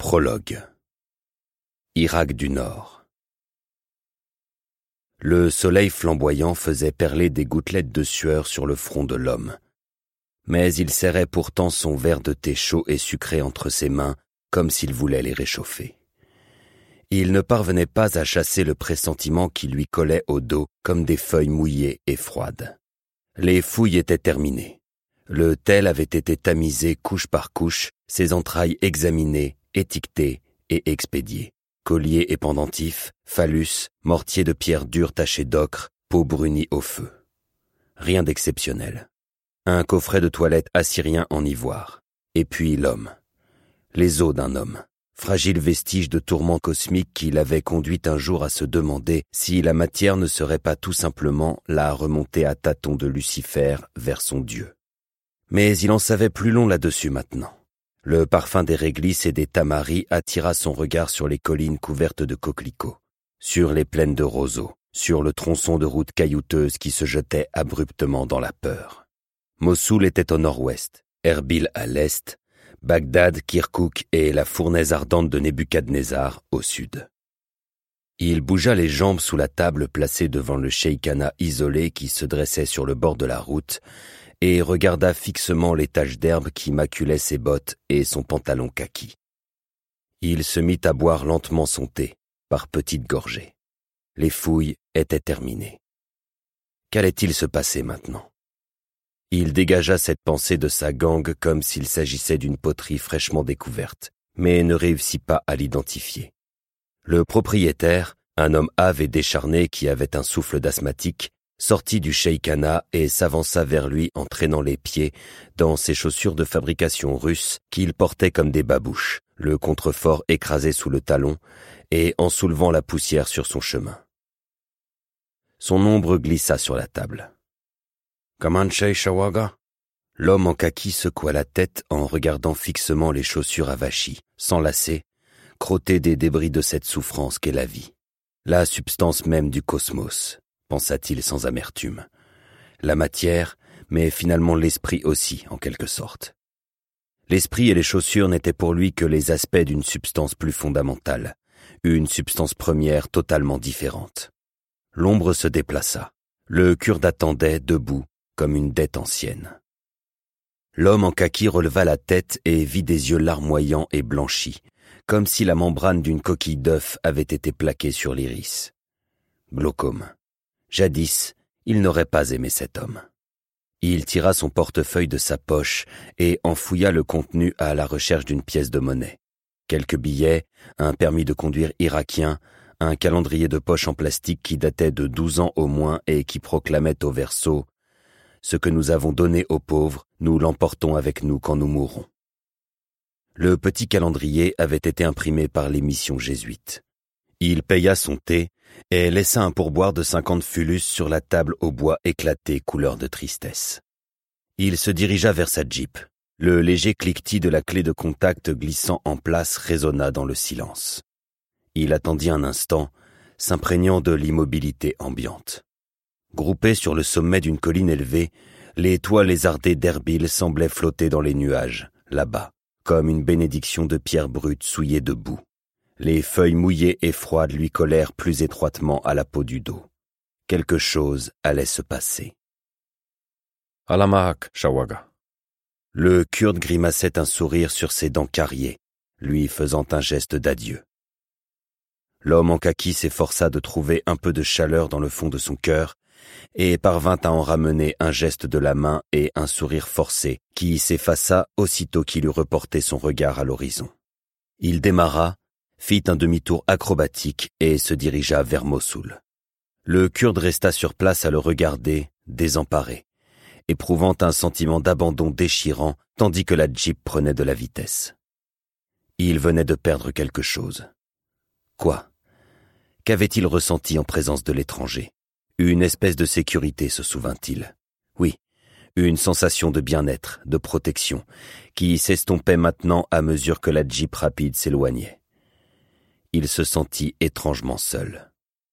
Prologue. Irak du Nord. Le soleil flamboyant faisait perler des gouttelettes de sueur sur le front de l'homme. Mais il serrait pourtant son verre de thé chaud et sucré entre ses mains, comme s'il voulait les réchauffer. Il ne parvenait pas à chasser le pressentiment qui lui collait au dos comme des feuilles mouillées et froides. Les fouilles étaient terminées. Le tel avait été tamisé couche par couche, ses entrailles examinées, étiquetées et expédiées. Collier et pendentifs, phallus, mortier de pierre dure taché d'ocre, peau brunie au feu. Rien d'exceptionnel. Un coffret de toilette assyrien en ivoire. Et puis l'homme. Les os d'un homme. Fragile vestige de tourment cosmique qui l'avait conduit un jour à se demander si la matière ne serait pas tout simplement la remontée à tâtons de Lucifer vers son Dieu. Mais il en savait plus long là-dessus maintenant. Le parfum des réglisses et des tamaris attira son regard sur les collines couvertes de coquelicots, sur les plaines de roseaux, sur le tronçon de route caillouteuse qui se jetait abruptement dans la peur. Mossoul était au nord-ouest, Erbil à l'est, Bagdad, Kirkouk et la fournaise ardente de Nebuchadnezzar au sud. Il bougea les jambes sous la table placée devant le sheikhana isolé qui se dressait sur le bord de la route et regarda fixement les taches d'herbe qui maculaient ses bottes et son pantalon kaki. Il se mit à boire lentement son thé, par petites gorgées. Les fouilles étaient terminées. Qu'allait-il se passer maintenant ? Il dégagea cette pensée de sa gangue comme s'il s'agissait d'une poterie fraîchement découverte, mais ne réussit pas à l'identifier. Le propriétaire, un homme hâve et décharné qui avait un souffle d'asthmatique, sortit du sheikhana et s'avança vers lui en traînant les pieds dans ses chaussures de fabrication russe qu'il portait comme des babouches, le contrefort écrasé sous le talon et en soulevant la poussière sur son chemin. Son ombre glissa sur la table. « Kaman Shei Shawaga ?» L'homme en kaki secoua la tête en regardant fixement les chaussures avachis, s'enlacer, crottées des débris de cette souffrance qu'est la vie. La substance même du cosmos, pensa-t-il sans amertume. La matière, mais finalement l'esprit aussi, en quelque sorte. L'esprit et les chaussures n'étaient pour lui que les aspects d'une substance plus fondamentale, une substance première totalement différente. L'ombre se déplaça. Le kurde attendait, debout, comme une dette ancienne. L'homme en kaki releva la tête et vit des yeux larmoyants et blanchis, comme si la membrane d'une coquille d'œuf avait été plaquée sur l'iris. Glaucome. Jadis, il n'aurait pas aimé cet homme. Il tira son portefeuille de sa poche et en fouilla le contenu à la recherche d'une pièce de monnaie. Quelques billets, un permis de conduire irakien, un calendrier de poche en plastique qui datait de 12 ans au moins et qui proclamait au verso « Ce que nous avons donné aux pauvres, nous l'emportons avec nous quand nous mourrons ». Le petit calendrier avait été imprimé par les missions jésuites. Il paya son thé et laissa un pourboire de 50 fulus sur la table au bois éclaté couleur de tristesse. Il se dirigea vers sa Jeep. Le léger cliquetis de la clé de contact glissant en place résonna dans le silence. Il attendit un instant, s'imprégnant de l'immobilité ambiante. Groupés sur le sommet d'une colline élevée, les toits lézardés d'Erbil semblaient flotter dans les nuages, là-bas, comme une bénédiction de pierres brutes souillées de boue. Les feuilles mouillées et froides lui collèrent plus étroitement à la peau du dos. Quelque chose allait se passer. « Alamahak, Shawaga !» Le kurde grimaçait un sourire sur ses dents cariées, lui faisant un geste d'adieu. L'homme en kaki s'efforça de trouver un peu de chaleur dans le fond de son cœur et parvint à en ramener un geste de la main et un sourire forcé qui s'effaça aussitôt qu'il eut reporté son regard à l'horizon. Il démarra, fit un demi-tour acrobatique et se dirigea vers Mossoul. Le kurde resta sur place à le regarder, désemparé, éprouvant un sentiment d'abandon déchirant tandis que la Jeep prenait de la vitesse. Il venait de perdre quelque chose. Quoi ? Qu'avait-il ressenti en présence de l'étranger ? Une espèce de sécurité, se souvint-il. Oui, une sensation de bien-être, de protection, qui s'estompait maintenant à mesure que la Jeep rapide s'éloignait. Il se sentit étrangement seul.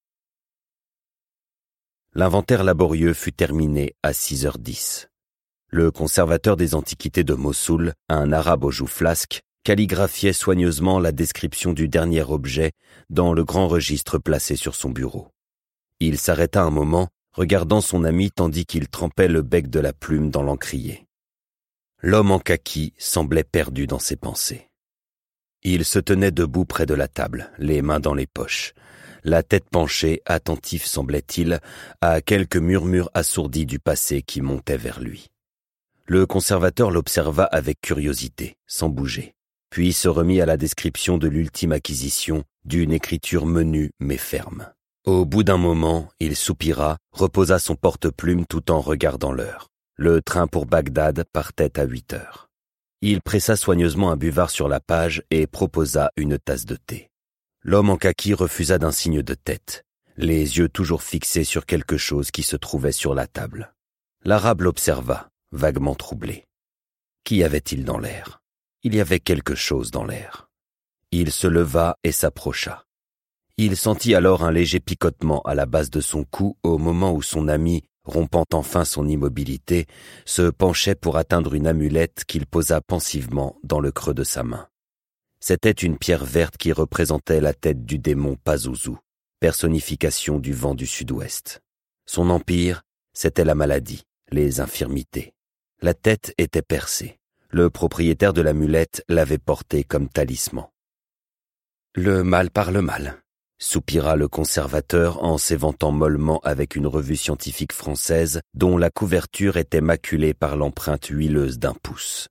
L'inventaire laborieux fut terminé à 6h10. Le conservateur des antiquités de Mossoul, un arabe aux joues flasques, calligraphiait soigneusement la description du dernier objet dans le grand registre placé sur son bureau. Il s'arrêta un moment, regardant son ami tandis qu'il trempait le bec de la plume dans l'encrier. L'homme en kaki semblait perdu dans ses pensées. Il se tenait debout près de la table, les mains dans les poches, la tête penchée, attentif semblait-il, à quelques murmures assourdis du passé qui montaient vers lui. Le conservateur l'observa avec curiosité, sans bouger, puis se remit à la description de l'ultime acquisition, d'une écriture menue mais ferme. Au bout d'un moment, il soupira, reposa son porte-plume tout en regardant l'heure. Le train pour Bagdad partait à 8 heures. Il pressa soigneusement un buvard sur la page et proposa une tasse de thé. L'homme en kaki refusa d'un signe de tête, les yeux toujours fixés sur quelque chose qui se trouvait sur la table. L'arabe l'observa, vaguement troublé. Qu'y avait-il dans l'air? Il y avait quelque chose dans l'air. Il se leva et s'approcha. Il sentit alors un léger picotement à la base de son cou au moment où son ami, rompant enfin son immobilité, se penchait pour atteindre une amulette qu'il posa pensivement dans le creux de sa main. C'était une pierre verte qui représentait la tête du démon Pazuzu, personnification du vent du sud-ouest. Son empire, c'était la maladie, les infirmités. La tête était percée. Le propriétaire de l'amulette l'avait portée comme talisman. « Le mal par le mal », soupira le conservateur en s'éventant mollement avec une revue scientifique française dont la couverture était maculée par l'empreinte huileuse d'un pouce.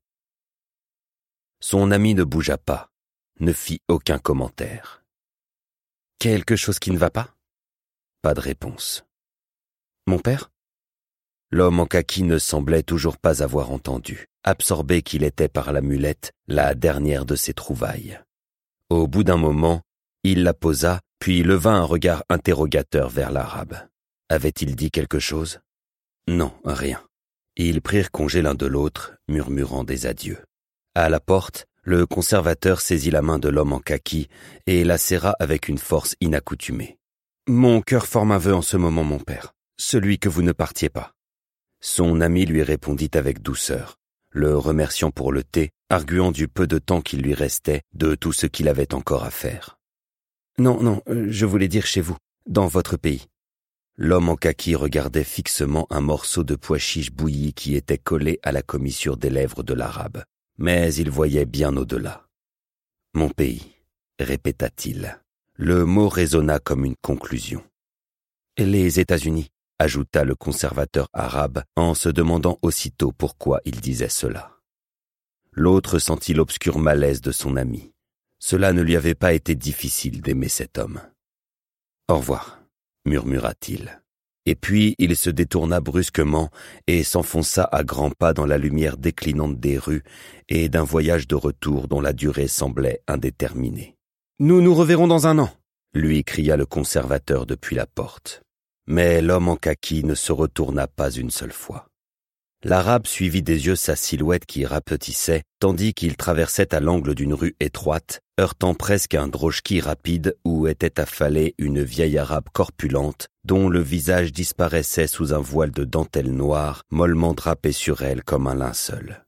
Son ami ne bougea pas, ne fit aucun commentaire. « Quelque chose qui ne va pas ?» Pas de réponse. « Mon père ?» L'homme en kaki ne semblait toujours pas avoir entendu, absorbé qu'il était par l'amulette, la dernière de ses trouvailles. Au bout d'un moment, il la posa, puis leva un regard interrogateur vers l'arabe. Avait-il dit quelque chose? Non, rien. Ils prirent congé l'un de l'autre, murmurant des adieux. À la porte, le conservateur saisit la main de l'homme en kaki et la serra avec une force inaccoutumée. « Mon cœur forme un vœu en ce moment, mon père, celui que vous ne partiez pas. » Son ami lui répondit avec douceur, le remerciant pour le thé, arguant du peu de temps qu'il lui restait, de tout ce qu'il avait encore à faire. « Non, je voulais dire chez vous, dans votre pays. » L'homme en kaki regardait fixement un morceau de pois chiche bouilli qui était collé à la commissure des lèvres de l'arabe, mais il voyait bien au-delà. « Mon pays », répéta-t-il. Le mot résonna comme une conclusion. « Les États-Unis », ajouta le conservateur arabe en se demandant aussitôt pourquoi il disait cela. L'autre sentit l'obscur malaise de son ami. Cela ne lui avait pas été difficile d'aimer cet homme. « Au revoir », murmura-t-il. Et puis il se détourna brusquement et s'enfonça à grands pas dans la lumière déclinante des rues et d'un voyage de retour dont la durée semblait indéterminée. « Nous nous reverrons dans un an !» lui cria le conservateur depuis la porte. Mais l'homme en kaki ne se retourna pas une seule fois. L'arabe suivit des yeux sa silhouette qui rapetissait, tandis qu'il traversait à l'angle d'une rue étroite, heurtant presque un drochki rapide où était affalée une vieille arabe corpulente, dont le visage disparaissait sous un voile de dentelle noire, mollement drapé sur elle comme un linceul.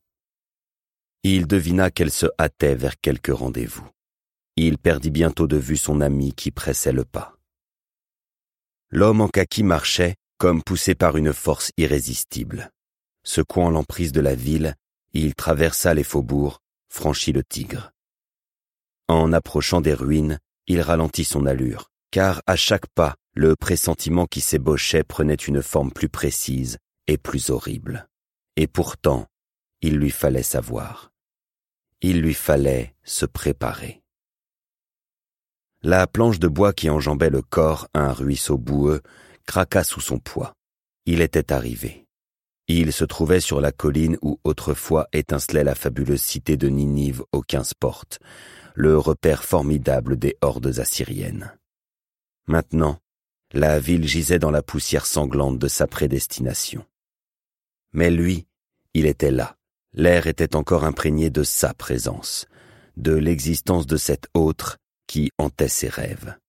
Il devina qu'elle se hâtait vers quelque rendez-vous. Il perdit bientôt de vue son ami qui pressait le pas. L'homme en kaki marchait, comme poussé par une force irrésistible. Secouant l'emprise de la ville, il traversa les faubourgs, franchit le Tigre. En approchant des ruines, il ralentit son allure, car à chaque pas, le pressentiment qui s'ébauchait prenait une forme plus précise et plus horrible. Et pourtant, il lui fallait savoir. Il lui fallait se préparer. La planche de bois qui enjambait le corps à un ruisseau boueux craqua sous son poids. Il était arrivé. Il se trouvait sur la colline où autrefois étincelait la fabuleuse cité de Ninive aux 15 portes, le repère formidable des hordes assyriennes. Maintenant, la ville gisait dans la poussière sanglante de sa prédestination. Mais lui, il était là. L'air était encore imprégné de sa présence, de l'existence de cet autre qui hantait ses rêves.